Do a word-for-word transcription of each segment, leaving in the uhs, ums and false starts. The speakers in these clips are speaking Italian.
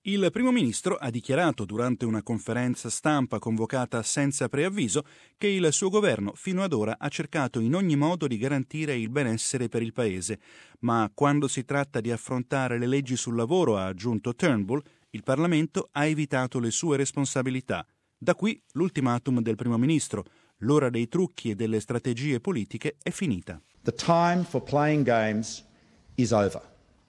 Il primo ministro ha dichiarato durante una conferenza stampa convocata senza preavviso che il suo governo fino ad ora ha cercato in ogni modo di garantire il benessere per il paese, ma quando si tratta di affrontare le leggi sul lavoro, ha aggiunto Turnbull, il Parlamento ha evitato le sue responsabilità. Da qui l'ultimatum del primo ministro. L'ora dei trucchi e delle strategie politiche è finita. The time for playing games is over.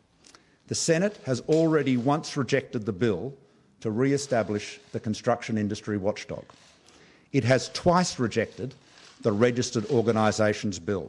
The Senate has already once rejected the bill to re-establish the construction industry watchdog. It has twice rejected the Registered Organisations Bill.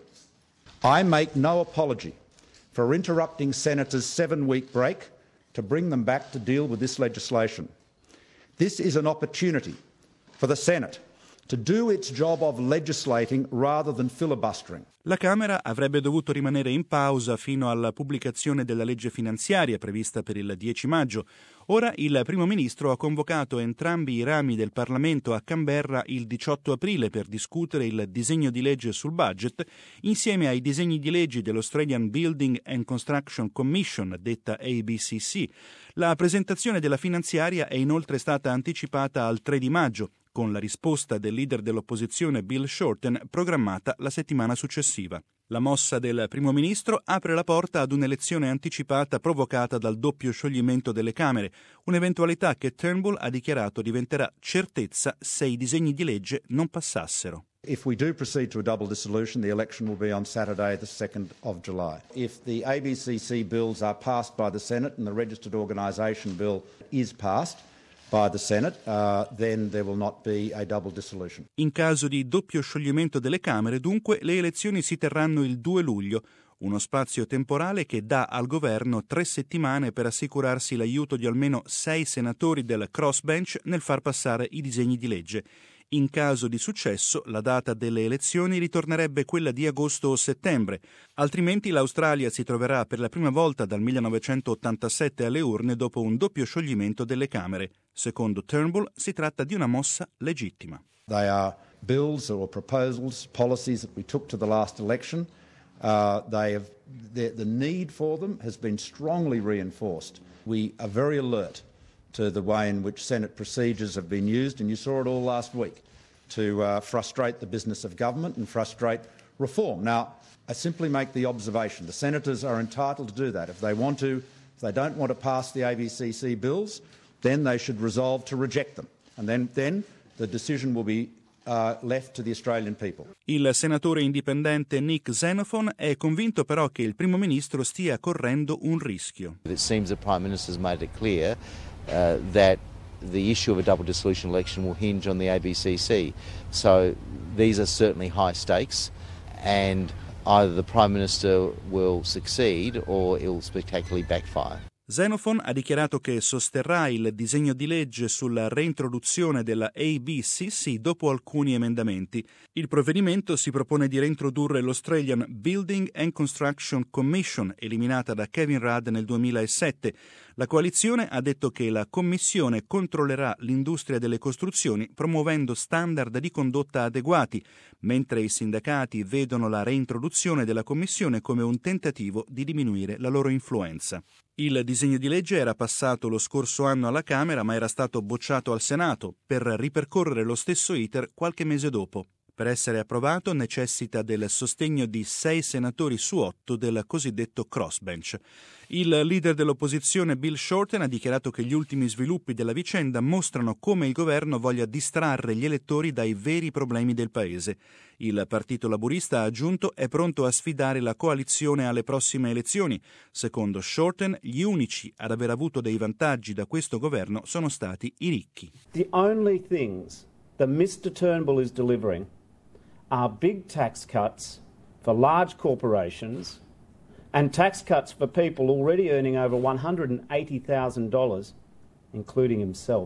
I make no apology for interrupting Senators' seven-week break to bring them back to deal with this legislation. This is an opportunity for the Senate to do its job of legislating rather than filibustering. La Camera avrebbe dovuto rimanere in pausa fino alla pubblicazione della legge finanziaria prevista per il dieci maggio. Ora il primo ministro ha convocato entrambi i rami del Parlamento a Canberra il diciotto aprile per discutere il disegno di legge sul budget insieme ai disegni di legge dell'Australian Building and Construction Commission, detta A B C C. La presentazione della finanziaria è inoltre stata anticipata al tre di maggio, con la risposta del leader dell'opposizione Bill Shorten programmata la settimana successiva. La mossa del primo ministro apre la porta ad un'elezione anticipata provocata dal doppio scioglimento delle Camere, un'eventualità che Turnbull ha dichiarato diventerà certezza se i disegni di legge non passassero. If we do proceed to a double dissolution, the election will be on Saturday, the second of July. If the A B C C bills are passed by the Senate and the Registered Organisation Bill is passed by the Senate, uh, then there will not be a double dissolution. In caso di doppio scioglimento delle Camere, dunque, le elezioni si terranno il due luglio, uno spazio temporale che dà al governo tre settimane per assicurarsi l'aiuto di almeno sei senatori del crossbench nel far passare i disegni di legge. In caso di successo, la data delle elezioni ritornerebbe quella di agosto o settembre, altrimenti l'Australia si troverà per la prima volta dal millenovecentottantasette alle urne dopo un doppio scioglimento delle Camere. Secondo Turnbull si tratta di una mossa legittima. They are bills or proposals, policies that we took to the last election. Uh, they have, the, the need for them has been strongly reinforced. We are very alert to the way in which Senate procedures have been used, and you saw it all last week, to uh, frustrate the business of government and frustrate reform. Now, I simply make the observation, the senators are entitled to do that. If they want to, if they don't want to pass the A B C C bills, then they should resolve to reject them. And then, then the decision will be Uh, left to the Australian people. Il senatore indipendente Nick Xenophon è convinto però che il primo ministro stia correndo un rischio. It seems the Prime Minister has made it clear uh, that the issue of a double dissolution election will hinge on the A B C C. So these are certainly high stakes, and either the Prime Minister will succeed or it will spectacularly backfire. Xenophon ha dichiarato che sosterrà il disegno di legge sulla reintroduzione della A B C C dopo alcuni emendamenti. Il provvedimento si propone di reintrodurre l'Australian Building and Construction Commission, eliminata da Kevin Rudd nel duemilasette. La coalizione ha detto che la Commissione controllerà l'industria delle costruzioni promuovendo standard di condotta adeguati, mentre i sindacati vedono la reintroduzione della Commissione come un tentativo di diminuire la loro influenza. Il disegno di legge era passato lo scorso anno alla Camera, ma era stato bocciato al Senato per ripercorrere lo stesso iter qualche mese dopo. Per essere approvato necessita del sostegno di sei senatori su otto del cosiddetto crossbench. Il leader dell'opposizione Bill Shorten ha dichiarato che gli ultimi sviluppi della vicenda mostrano come il governo voglia distrarre gli elettori dai veri problemi del paese. Il Partito Laburista, ha aggiunto, è pronto a sfidare la coalizione alle prossime elezioni. Secondo Shorten, gli unici ad aver avuto dei vantaggi da questo governo sono stati i ricchi. The only things that mister Turnbull is delivering are big tax cuts for large corporations and tax cuts for people already earning over one hundred eighty thousand dollars, including himself.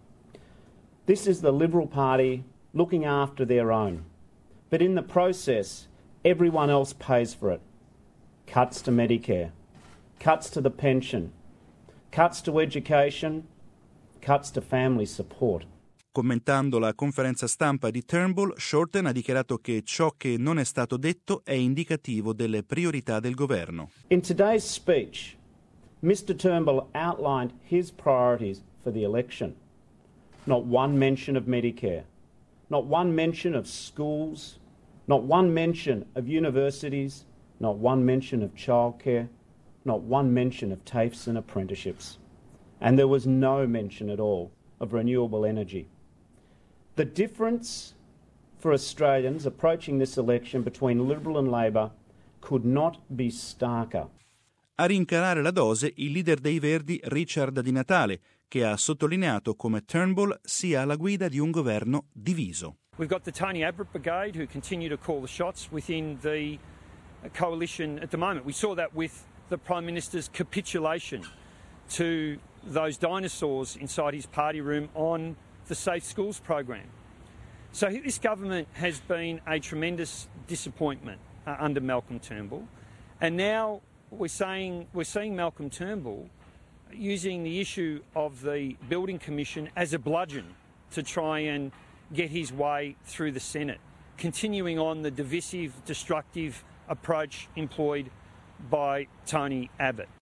This is the Liberal Party looking after their own. But in the process, everyone else pays for it. Cuts to Medicare, cuts to the pension, cuts to education, cuts to family support. Commentando la conferenza stampa di Turnbull, Shorten ha dichiarato che ciò che non è stato detto è indicativo delle priorità del governo. In today's speech, Mister Turnbull outlined his priorities for the election. Not one mention of Medicare, not one mention of schools, not one mention of universities, not one mention of childcare, not one mention of TAFEs and apprenticeships. And there was no mention at all of renewable energy. The difference for Australians approaching this election between Liberal and Labor could not be starker. A rincarare la dose il leader dei Verdi Richard Di Natale, che ha sottolineato come Turnbull sia alla guida di un governo diviso. We've got the Tony Abbott Brigade who continue to call the shots within the coalition at the moment. We saw that with the Prime Minister's capitulation to those dinosaurs inside his party room on the Safe Schools program. So this government has been a tremendous disappointment uh, under Malcolm Turnbull, and now we're saying we're seeing Malcolm Turnbull using the issue of the Building Commission as a bludgeon to try and get his way through the Senate, continuing on the divisive, destructive approach employed by Tony Abbott.